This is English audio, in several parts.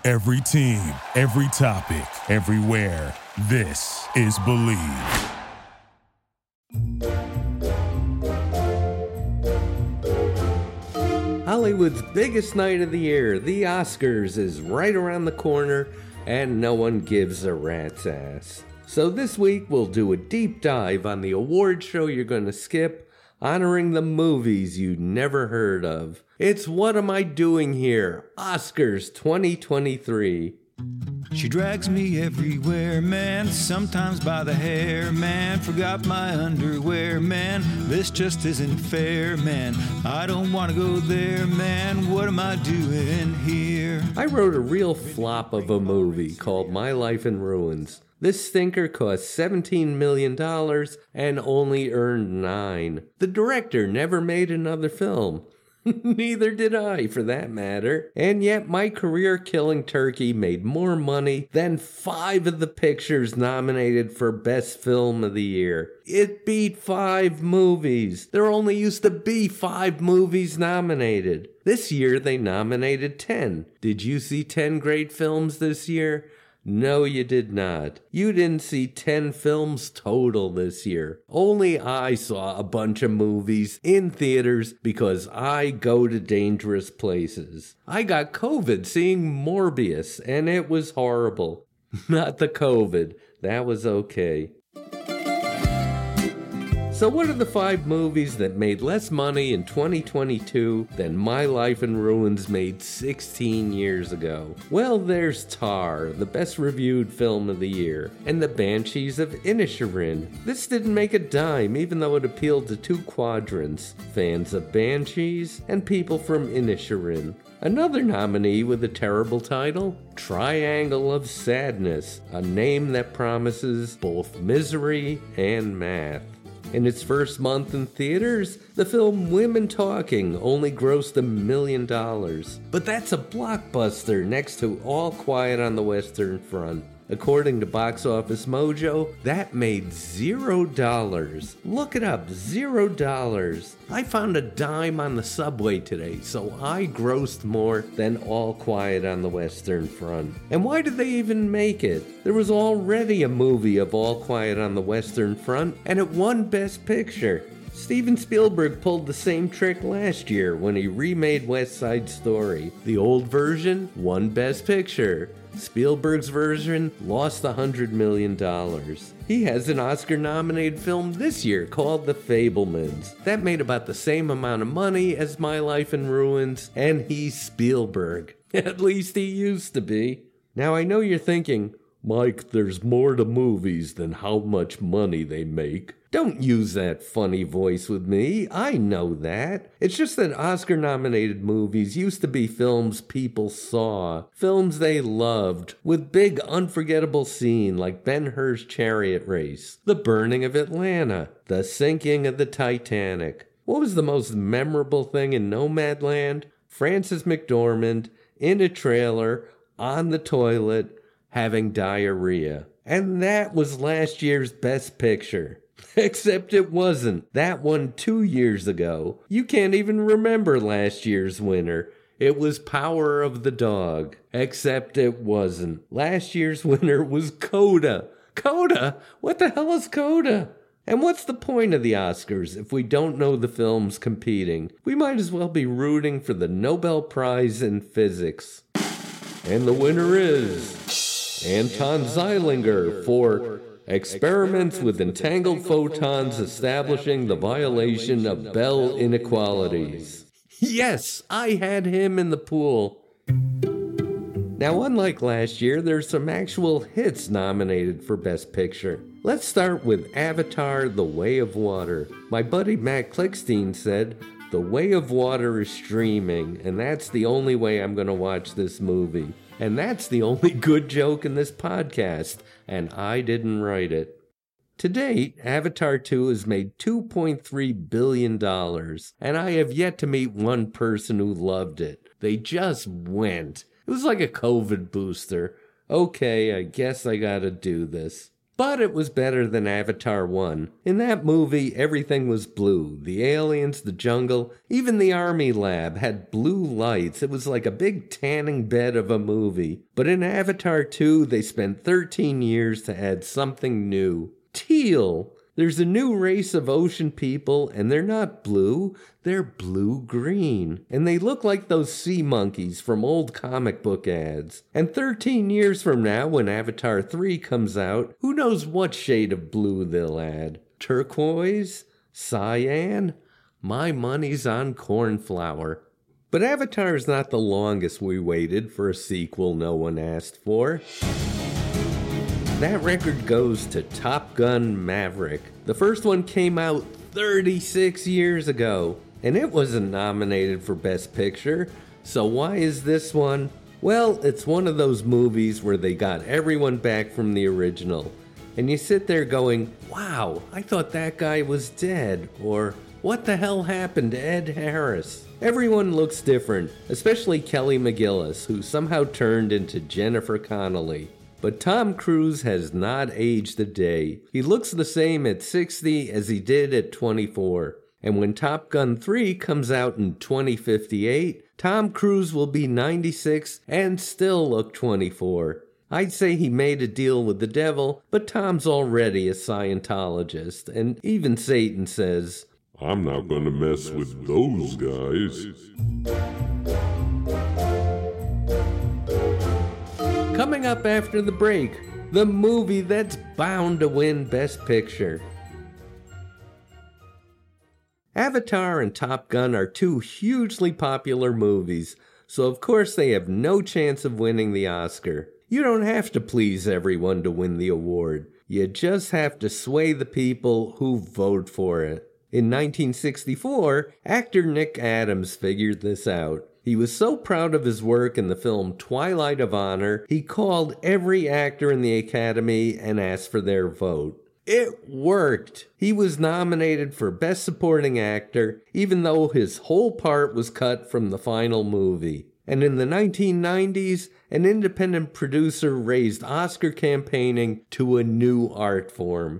Every team, every topic, everywhere. This is Believe. Hollywood's biggest night of the year, the Oscars, is right around the corner, and no one gives a rat's ass. So this week we'll do a deep dive on the award show you're going to skip, honoring the movies you never heard of. It's What Am I Doing Here? Oscars 2023. She drags me everywhere, man, sometimes by the hair, man. Forgot my underwear, man, this just isn't fair, man. I don't want to go there, man, what am I doing here? I wrote a real flop of a movie called My Life in Ruins. This stinker cost $17 million and only earned $9. The director never made another film. Neither did I, for that matter. And yet my career-killing turkey made more money than 5 of the pictures nominated for Best Film of the Year. It beat 5 movies. There only used to be 5 movies nominated. This year they nominated 10. Did you see 10 great films this year? No, you did not. You didn't see 10 films total this year. Only I saw a bunch of movies in theaters because I go to dangerous places. I got COVID seeing Morbius, and it was horrible. Not the COVID. That was okay. So what are the 5 movies that made less money in 2022 than My Life in Ruins made 16 years ago? Well, there's Tar, the best reviewed film of the year, and The Banshees of Inisherin. This didn't make a dime, even though it appealed to 2 quadrants, fans of Banshees and people from Inisherin. Another nominee with a terrible title, Triangle of Sadness, a name that promises both misery and math. In its first month in theaters, the film Women Talking only grossed $1 million. But that's a blockbuster next to All Quiet on the Western Front. According to Box Office Mojo, that made $0. Look it up, $0. I found a dime on the subway today, so I grossed more than All Quiet on the Western Front. And why did they even make it? There was already a movie of All Quiet on the Western Front, and it won Best Picture. Steven Spielberg pulled the same trick last year when he remade West Side Story. The old version won Best Picture. Spielberg's version lost $100 million. He has an Oscar-nominated film this year called The Fabelmans. That made about the same amount of money as My Life in Ruins, and he's Spielberg. At least he used to be. Now I know you're thinking, Mike, there's more to movies than how much money they make. Don't use that funny voice with me. I know that. It's just that Oscar-nominated movies used to be films people saw, films they loved, with big unforgettable scenes like Ben-Hur's Chariot Race, The Burning of Atlanta, The Sinking of the Titanic. What was the most memorable thing in Nomadland? Frances McDormand, in a trailer, on the toilet, having diarrhea. And that was last year's Best Picture. Except it wasn't. That won 2 years ago. You can't even remember last year's winner. It was Power of the Dog. Except it wasn't. Last year's winner was Coda. Coda? What the hell is Coda? And what's the point of the Oscars if we don't know the films competing? We might as well be rooting for the Nobel Prize in Physics. And the winner is Anton Zeilinger for Experiments with Entangled Photons Establishing the Violation of Bell Inequalities. Yes, I had him in the pool. Now, unlike last year, there's some actual hits nominated for Best Picture. Let's start with Avatar: The Way of Water. My buddy Matt Klickstein said, The Way of Water is streaming, and that's the only way I'm going to watch this movie. And that's the only good joke in this podcast, and I didn't write it. To date, Avatar 2 has made $2.3 billion, and I have yet to meet one person who loved it. They just went. It was like a COVID booster. Okay, I guess I gotta do this. But it was better than Avatar 1. In that movie, everything was blue. The aliens, the jungle, even the army lab had blue lights. It was like a big tanning bed of a movie. But in Avatar 2, they spent 13 years to add something new. Teal. There's a new race of ocean people, and they're not blue, they're blue-green. And they look like those sea monkeys from old comic book ads. And 13 years from now, when Avatar 3 comes out, who knows what shade of blue they'll add? Turquoise? Cyan? My money's on cornflower. But Avatar's not the longest we waited for a sequel no one asked for. That record goes to Top Gun Maverick. The first one came out 36 years ago, and it wasn't nominated for Best Picture. So why is this one? Well, it's one of those movies where they got everyone back from the original. And you sit there going, wow, I thought that guy was dead, or what the hell happened to Ed Harris? Everyone looks different, especially Kelly McGillis, who somehow turned into Jennifer Connelly. But Tom Cruise has not aged a day. He looks the same at 60 as he did at 24. And when Top Gun 3 comes out in 2058, Tom Cruise will be 96 and still look 24. I'd say he made a deal with the devil, but Tom's already a Scientologist, and even Satan says, I'm not gonna mess with those guys. Coming up after the break, the movie that's bound to win Best Picture. Avatar and Top Gun are two hugely popular movies, so of course they have no chance of winning the Oscar. You don't have to please everyone to win the award. You just have to sway the people who vote for it. In 1964, actor Nick Adams figured this out. He was so proud of his work in the film Twilight of Honor, he called every actor in the Academy and asked for their vote. It worked! He was nominated for Best Supporting Actor, even though his whole part was cut from the final movie. And in the 1990s, an independent producer raised Oscar campaigning to a new art form.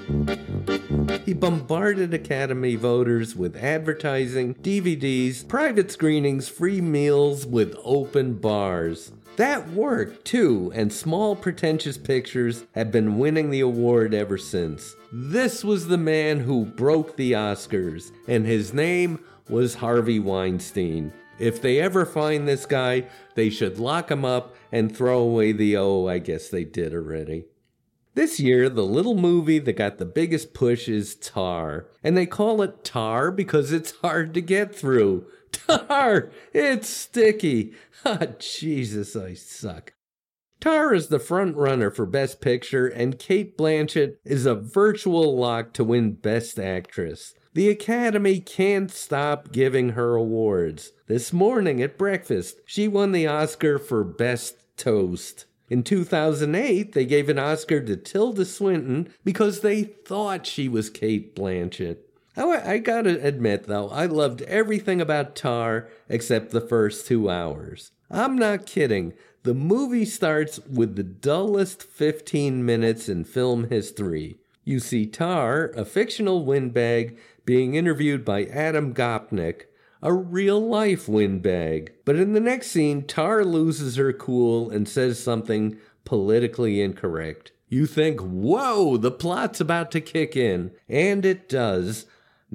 He bombarded Academy voters with advertising, DVDs, private screenings, free meals with open bars. That worked, too, and small pretentious pictures have been winning the award ever since. This was the man who broke the Oscars, and his name was Harvey Weinstein. If they ever find this guy, they should lock him up and throw away the I guess they did already. This year, the little movie that got the biggest push is Tar. And they call it Tar because it's hard to get through. Tar! It's sticky. Ah, Jesus, I suck. Tar is the front runner for Best Picture, and Cate Blanchett is a virtual lock to win Best Actress. The Academy can't stop giving her awards. This morning at breakfast, she won the Oscar for Best Toast. In 2008, they gave an Oscar to Tilda Swinton because they thought she was Cate Blanchett. I gotta admit, though, I loved everything about Tar except the first 2 hours. I'm not kidding. The movie starts with the dullest 15 minutes in film history. You see Tar, a fictional windbag, being interviewed by Adam Gopnik, a real-life windbag. But in the next scene, Tar loses her cool and says something politically incorrect. You think, whoa, the plot's about to kick in. And it does.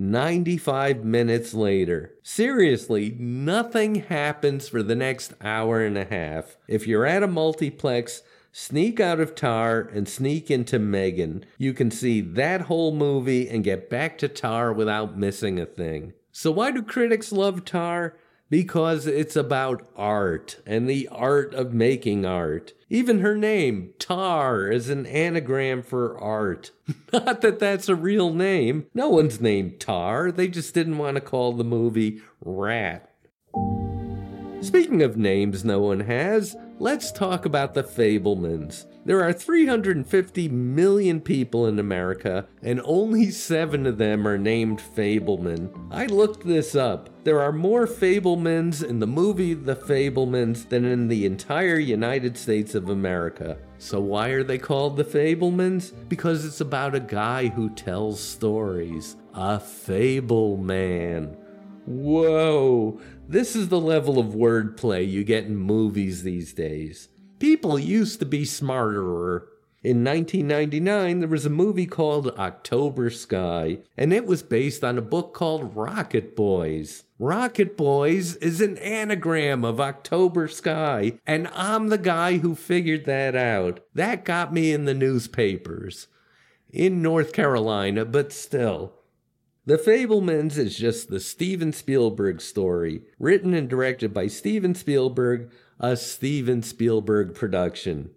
95 minutes later. Seriously, nothing happens for the next hour and a half. If you're at a multiplex, sneak out of Tar and sneak into Megan. You can see that whole movie and get back to Tar without missing a thing. So why do critics love Tar? Because it's about art and the art of making art. Even her name, Tar, is an anagram for art. Not that that's a real name. No one's named Tar. They just didn't want to call the movie Rat. Speaking of names no one has, let's talk about the Fabelmans. There are 350 million people in America, and only 7 of them are named Fabelman. I looked this up. There are more Fabelmans in the movie The Fabelmans than in the entire United States of America. So why are they called the Fabelmans? Because it's about a guy who tells stories. A Fabelman. Whoa, this is the level of wordplay you get in movies these days. People used to be smarterer. In 1999, there was a movie called October Sky, and it was based on a book called Rocket Boys. Rocket Boys is an anagram of October Sky, and I'm the guy who figured that out. That got me in the newspapers. In North Carolina, but still. The Fabelmans is just the Steven Spielberg story, written and directed by Steven Spielberg, a Steven Spielberg production.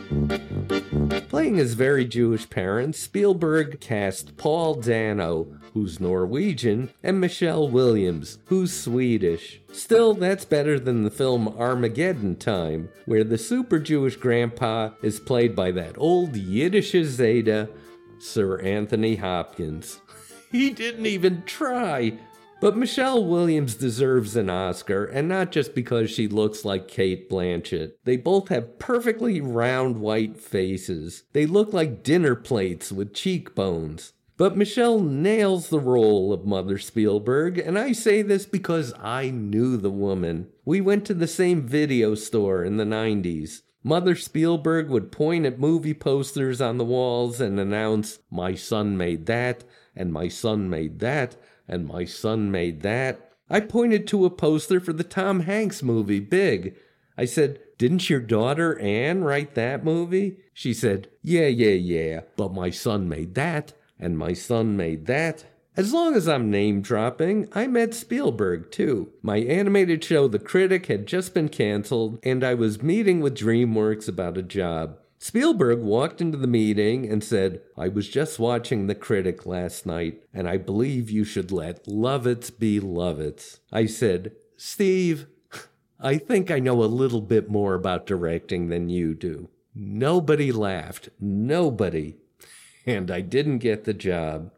Playing his very Jewish parents, Spielberg cast Paul Dano, who's Norwegian, and Michelle Williams, who's Swedish. Still, that's better than the film Armageddon Time, where the super Jewish grandpa is played by that old Yiddish Zeta, Sir Anthony Hopkins. He didn't even try. But Michelle Williams deserves an Oscar, and not just because she looks like Cate Blanchett. They both have perfectly round white faces. They look like dinner plates with cheekbones. But Michelle nails the role of Mother Spielberg, and I say this because I knew the woman. We went to the same video store in the 90s. Mother Spielberg would point at movie posters on the walls and announce, "My son made that, and my son made that, and my son made that." I pointed to a poster for the Tom Hanks movie, Big. I said, "Didn't your daughter Anne write that movie?" She said, Yeah, but my son made that, and my son made that." As long as I'm name-dropping, I met Spielberg, too. My animated show, The Critic, had just been canceled, and I was meeting with DreamWorks about a job. Spielberg walked into the meeting and said, "I was just watching The Critic last night, and I believe you should let Lovitz be Lovitz." I said, "Steve, I think I know a little bit more about directing than you do." Nobody laughed. Nobody. And I didn't get the job.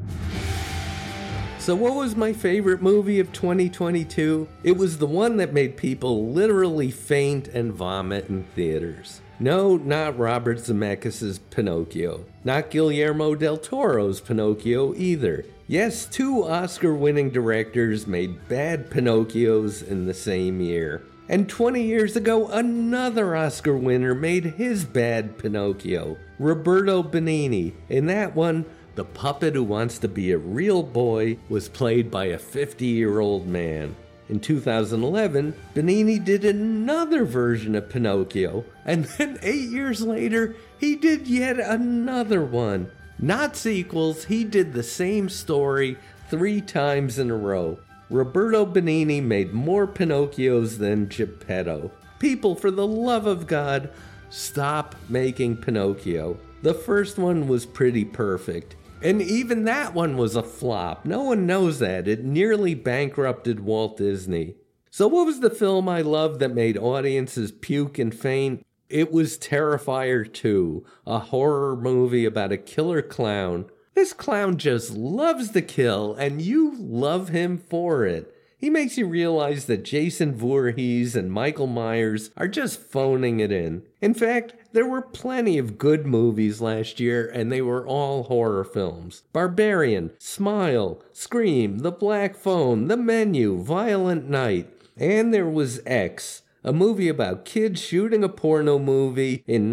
So what was my favorite movie of 2022? It was the one that made people literally faint and vomit in theaters. No, not Robert Zemeckis' Pinocchio. Not Guillermo del Toro's Pinocchio either. Yes, 2 Oscar-winning directors made bad Pinocchios in the same year. And 20 years ago, another Oscar winner made his bad Pinocchio, Roberto Benigni. In that one, the puppet who wants to be a real boy was played by a 50-year-old man. In 2011, Benigni did another version of Pinocchio, and then 8 years later, he did yet another one. Not sequels, he did the same story 3 times in a row. Roberto Benigni made more Pinocchios than Geppetto. People, for the love of God, stop making Pinocchio. The first one was pretty perfect. And even that one was a flop. No one knows that. It nearly bankrupted Walt Disney. So what was the film I loved that made audiences puke and faint? It was Terrifier 2, a horror movie about a killer clown. This clown just loves to kill, and you love him for it. He makes you realize that Jason Voorhees and Michael Myers are just phoning it in. In fact, there were plenty of good movies last year, and they were all horror films. Barbarian, Smile, Scream, The Black Phone, The Menu, Violent Night. And there was X, a movie about kids shooting a porno movie in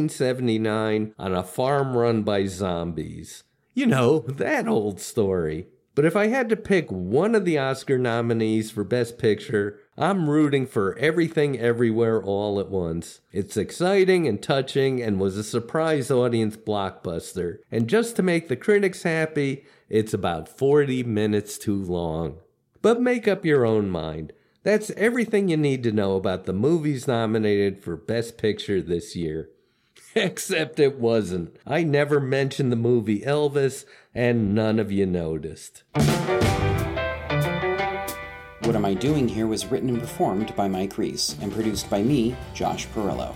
1979 on a farm run by zombies. You know, that old story. But if I had to pick one of the Oscar nominees for Best Picture, I'm rooting for Everything Everywhere All at Once. It's exciting and touching and was a surprise audience blockbuster. And just to make the critics happy, it's about 40 minutes too long. But make up your own mind. That's everything you need to know about the movies nominated for Best Picture this year. Except it wasn't. I never mentioned the movie Elvis, and none of you noticed. What Am I Doing Here was written and performed by Mike Reese and produced by me, Josh Perillo.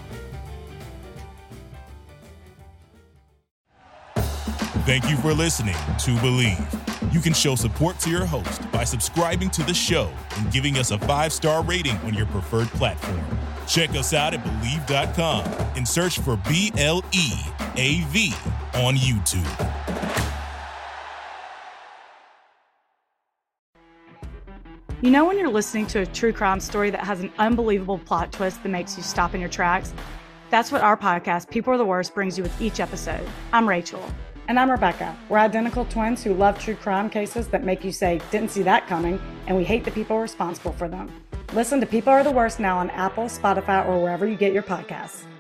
Thank you for listening to Believe. You can show support to your host by subscribing to the show and giving us a 5-star rating on your preferred platform. Check us out at Believe.com and search for BLEAV on YouTube. You know when you're listening to a true crime story that has an unbelievable plot twist that makes you stop in your tracks? That's what our podcast, People Are the Worst, brings you with each episode. I'm Rachel. And I'm Rebecca. We're identical twins who love true crime cases that make you say, didn't see that coming, and we hate the people responsible for them. Listen to People Are the Worst now on Apple, Spotify, or wherever you get your podcasts.